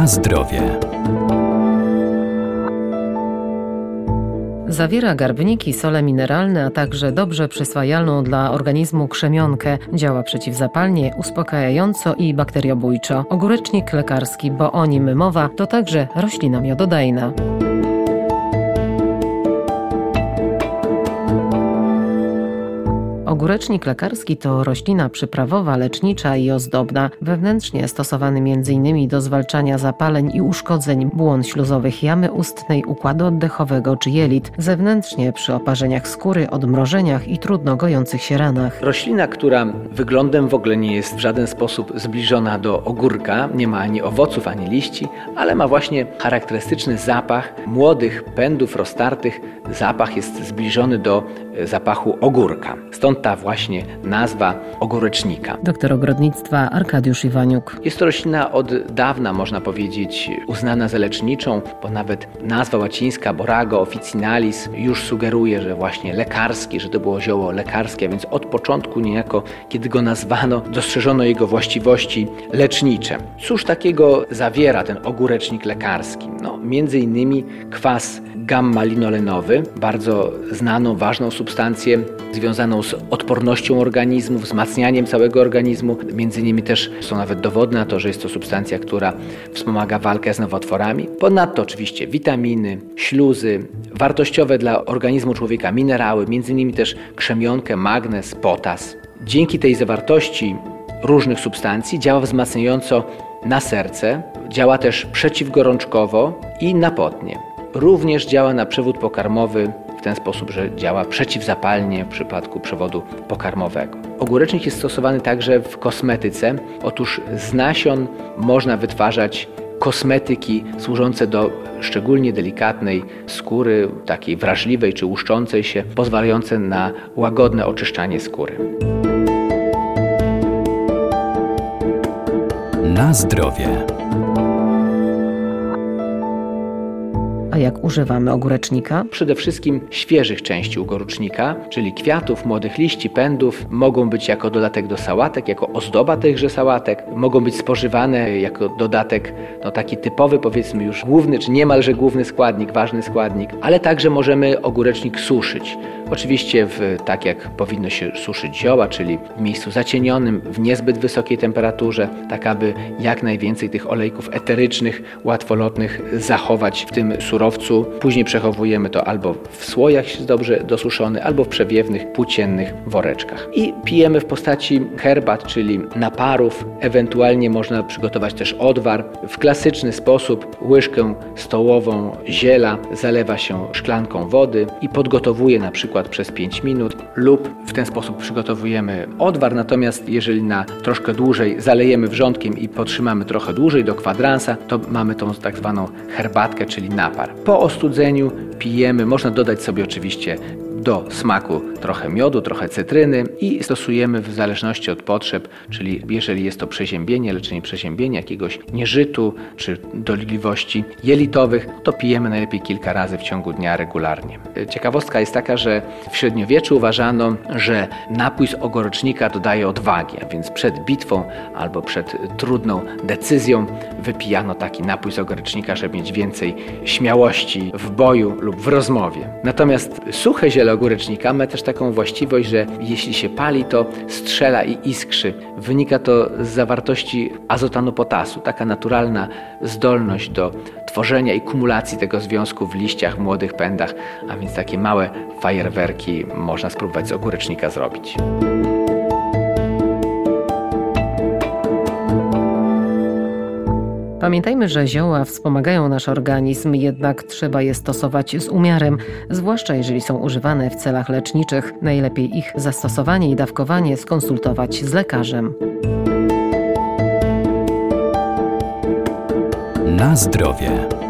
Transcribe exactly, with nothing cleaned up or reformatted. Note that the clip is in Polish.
Na zdrowie. Zawiera garbniki, sole mineralne, a także dobrze przyswajalną dla organizmu krzemionkę. Działa przeciwzapalnie, uspokajająco i bakteriobójczo. Ogórecznik lekarski, bo o nim mowa, to także roślina miododajna. Ogórecznik lekarski to roślina przyprawowa, lecznicza i ozdobna, wewnętrznie stosowany między innymi do zwalczania zapaleń i uszkodzeń błon śluzowych jamy ustnej, układu oddechowego czy jelit, zewnętrznie przy oparzeniach skóry, odmrożeniach i trudno gojących się ranach. Roślina, która wyglądem w ogóle nie jest w żaden sposób zbliżona do ogórka, nie ma ani owoców, ani liści, ale ma właśnie charakterystyczny zapach młodych pędów roztartych. Zapach jest zbliżony do zapachu ogórka. Stąd ta właśnie nazwa ogórecznika. Doktor ogrodnictwa Arkadiusz Iwaniuk. Jest to roślina od dawna, można powiedzieć, uznana za leczniczą, bo nawet nazwa łacińska Borago officinalis już sugeruje, że właśnie lekarski, że to było zioło lekarskie, a więc od początku niejako, kiedy go nazwano, dostrzeżono jego właściwości lecznicze. Cóż takiego zawiera ten ogórecznik lekarski? No, między innymi kwas gamma-linolenowy, bardzo znaną, ważną substancję związaną z odpornością organizmu, wzmacnianiem całego organizmu. Między innymi też są nawet dowody na to, że jest to substancja, która wspomaga walkę z nowotworami. Ponadto oczywiście witaminy, śluzy, wartościowe dla organizmu człowieka minerały, między innymi też krzemionkę, magnez, potas. Dzięki tej zawartości różnych substancji działa wzmacniająco na serce, działa też przeciwgorączkowo i na potnie. Również działa na przewód pokarmowy w ten sposób, że działa przeciwzapalnie w przypadku przewodu pokarmowego. Ogórecznik jest stosowany także w kosmetyce. Otóż z nasion można wytwarzać kosmetyki służące do szczególnie delikatnej skóry, takiej wrażliwej czy łuszczącej się, pozwalające na łagodne oczyszczanie skóry. Na zdrowie. A jak używamy ogórecznika? Przede wszystkim świeżych części ogórecznika, czyli kwiatów, młodych liści, pędów. Mogą być jako dodatek do sałatek, jako ozdoba tychże sałatek. Mogą być spożywane jako dodatek, no taki typowy, powiedzmy już główny, czy niemalże główny składnik, ważny składnik. Ale także możemy ogórecznik suszyć. Oczywiście w, tak jak powinno się suszyć zioła, czyli w miejscu zacienionym, w niezbyt wysokiej temperaturze, tak aby jak najwięcej tych olejków eterycznych, łatwolotnych zachować w tym surowcu. Później przechowujemy to albo w słojach dobrze dosuszony, albo w przewiewnych, płóciennych woreczkach. I pijemy w postaci herbat, czyli naparów. Ewentualnie można przygotować też odwar. W klasyczny sposób łyżkę stołową ziela zalewa się szklanką wody i podgotowuje na przykład przez pięć minut lub w ten sposób przygotowujemy odwar, natomiast jeżeli na troszkę dłużej zalejemy wrzątkiem i potrzymamy trochę dłużej do kwadransa, to mamy tą tak zwaną herbatkę, czyli napar. Po ostudzeniu pijemy, można dodać sobie oczywiście do smaku trochę miodu, trochę cytryny i stosujemy w zależności od potrzeb, czyli jeżeli jest to przeziębienie, leczenie przeziębienia, jakiegoś nieżytu czy dolegliwości jelitowych, to pijemy najlepiej kilka razy w ciągu dnia regularnie. Ciekawostka jest taka, że w średniowieczu uważano, że napój z ogórecznika dodaje odwagi, a więc przed bitwą albo przed trudną decyzją wypijano taki napój z ogórecznika, żeby mieć więcej śmiałości w boju lub w rozmowie. Natomiast suche ziele ogórecznika ma też taką właściwość, że jeśli się pali, to strzela i iskrzy. Wynika to z zawartości azotanu potasu, taka naturalna zdolność do tworzenia i kumulacji tego związku w liściach, młodych pędach, a więc takie małe fajerwerki można spróbować z ogórecznika zrobić. Pamiętajmy, że zioła wspomagają nasz organizm, jednak trzeba je stosować z umiarem, zwłaszcza jeżeli są używane w celach leczniczych. Najlepiej ich zastosowanie i dawkowanie skonsultować z lekarzem. Na zdrowie.